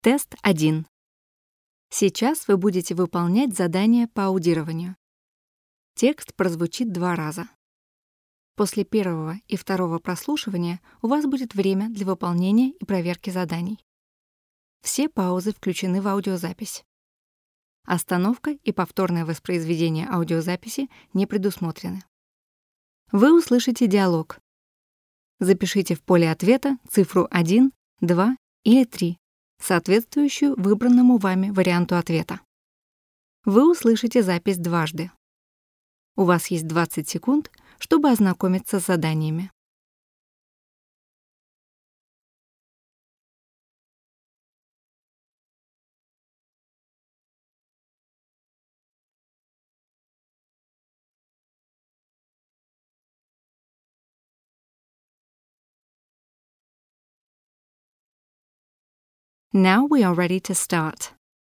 Тест 1. Сейчас вы будете выполнять задание по аудированию. Текст прозвучит 2 раза. После первого и второго прослушивания у вас будет время для выполнения и проверки заданий. Все паузы включены в аудиозапись. Остановка и повторное воспроизведение аудиозаписи не предусмотрены. Вы услышите диалог. Запишите в поле ответа цифру 1, 2 или 3, соответствующую выбранному вами варианту ответа. Вы услышите запись дважды. У вас есть 20 секунд, чтобы ознакомиться с заданиями. Now we are ready to start.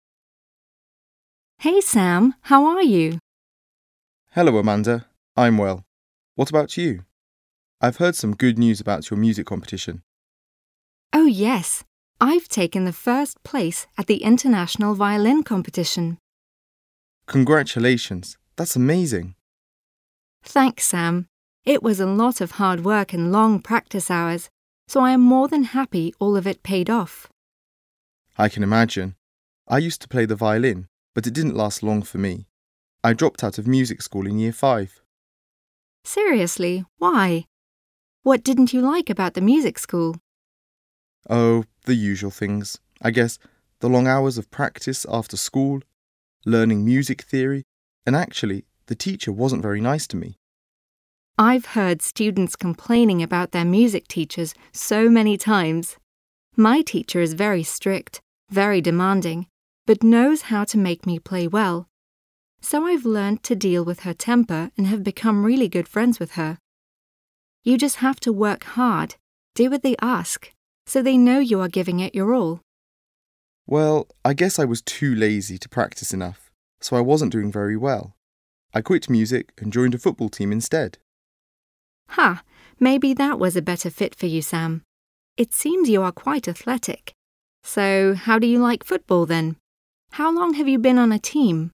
Hey Sam, how are you? Hello, Amanda. I'm well. What about you? I've heard some good news about your music competition. Oh yes, I've taken the first place at the International Violin Competition. Congratulations. That's amazing. Thanks, Sam. It was a lot of hard work and long practice hours, so I am more than happy all of it paid off. I can imagine. I used to play the violin, but it didn't last long for me. I dropped out of music school in year 5. Seriously, why? What didn't you like about the music school? Oh, the usual things. I guess the long hours of practice after school, learning music theory, and actually, the teacher wasn't very nice to me. I've heard students complaining about their music teachers so many times. My teacher is very strict, very demanding, but knows how to make me play well. So I've learned to deal with her temper and have become really good friends with her. You just have to work hard, do what they ask, so they know you are giving it your all. Well, I guess I was too lazy to practice enough, so I wasn't doing very well. I quit music and joined a football team instead. Ha, maybe that was a better fit for you, Sam. It seems you are quite athletic. So, how do you like football then? How long have you been on a team?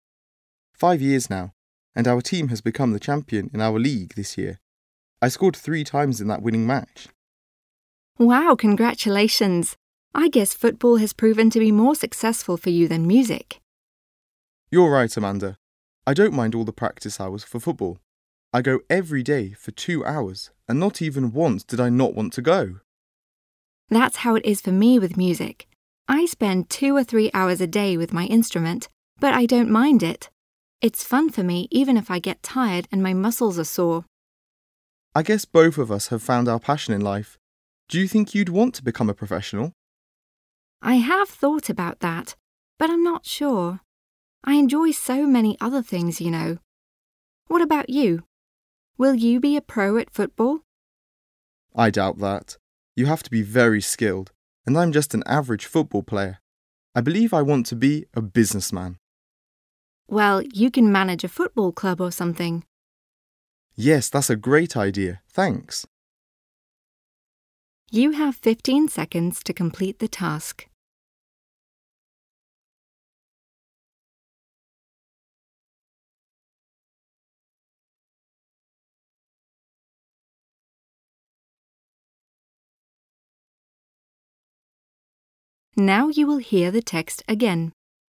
5 years now, and our team has become the champion in our league this year. I scored 3 times in that winning match. Wow, congratulations! I guess football has proven to be more successful for you than music. You're right, Amanda. I don't mind all the practice hours for football. I go every day for 2 hours, and not even once did I not want to go. That's how it is for me with music. I spend 2 or 3 hours a day with my instrument, but I don't mind it. It's fun for me even if I get tired and my muscles are sore. I guess both of us have found our passion in life. Do you think you'd want to become a professional? I have thought about that, but I'm not sure. I enjoy so many other things, you know. What about you? Will you be a pro at football? I doubt that. You have to be very skilled, and I'm just an average football player. I believe I want to be a businessman. Well, you can manage a football club or something. Yes, that's a great idea. Thanks. You have 15 seconds to complete the task. Now you will hear the text again.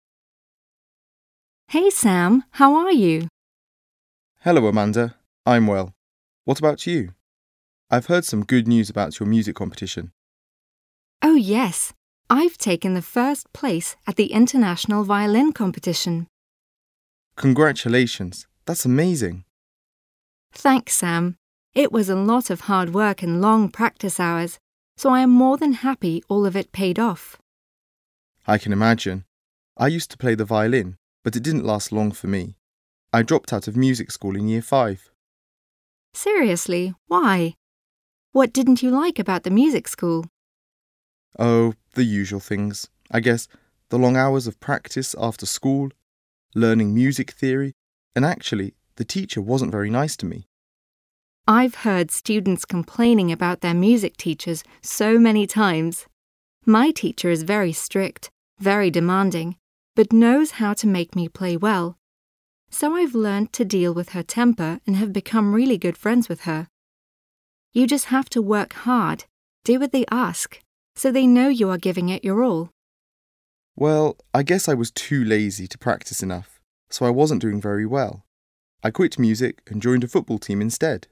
Hey Sam, how are you? Hello, Amanda. I'm well. What about you? I've heard some good news about your music competition. Oh yes, I've taken the first place at the International Violin Competition. Congratulations. That's amazing. Thanks, Sam. It was a lot of hard work and long practice hours, so I am more than happy all of it paid off. I can imagine. I used to play the violin, but it didn't last long for me. I dropped out of music school in year 5. Seriously, why? What didn't you like about the music school? Oh, the usual things. I guess the long hours of practice after school, learning music theory, and actually, the teacher wasn't very nice to me. I've heard students complaining about their music teachers so many times. My teacher is very strict, very demanding, but knows how to make me play well. So I've learned to deal with her temper and have become really good friends with her. You just have to work hard, do what they ask, so they know you are giving it your all. Well, I guess I was too lazy to practice enough, so I wasn't doing very well. I quit music and joined a football team instead.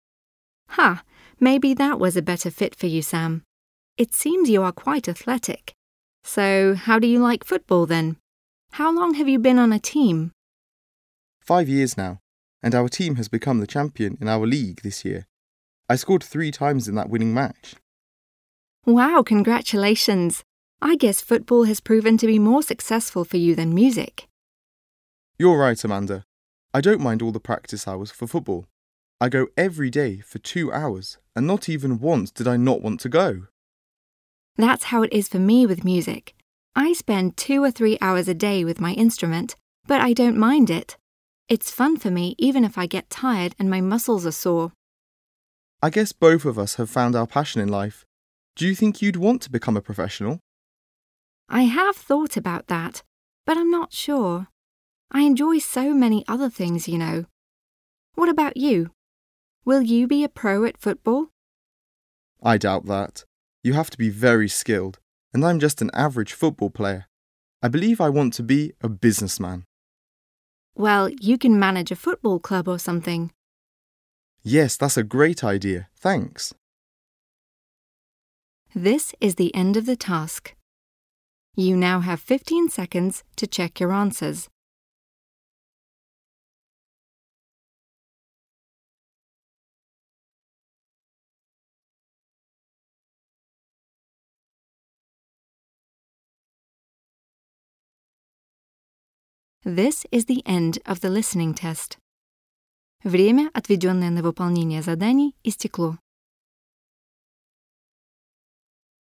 Maybe that was a better fit for you, Sam. It seems you are quite athletic. So, how do you like football then? How long have you been on a team? 5 years now, and our team has become the champion in our league this year. I scored 3 times in that winning match. Wow, congratulations! I guess football has proven to be more successful for you than music. You're right, Amanda. I don't mind all the practice hours for football. I go every day for 2 hours, and not even once did I not want to go. That's how it is for me with music. I spend 2 or 3 hours a day with my instrument, but I don't mind it. It's fun for me even if I get tired and my muscles are sore. I guess both of us have found our passion in life. Do you think you'd want to become a professional? I have thought about that, but I'm not sure. I enjoy so many other things, you know. What about you? Will you be a pro at football? I doubt that. You have to be very skilled, and I'm just an average football player. I believe I want to be a businessman. Well, you can manage a football club or something. Yes, that's a great idea. Thanks. This is the end of the task. You now have 15 seconds to check your answers. This is the end of the listening test. Время, отведенное на выполнение заданий, истекло.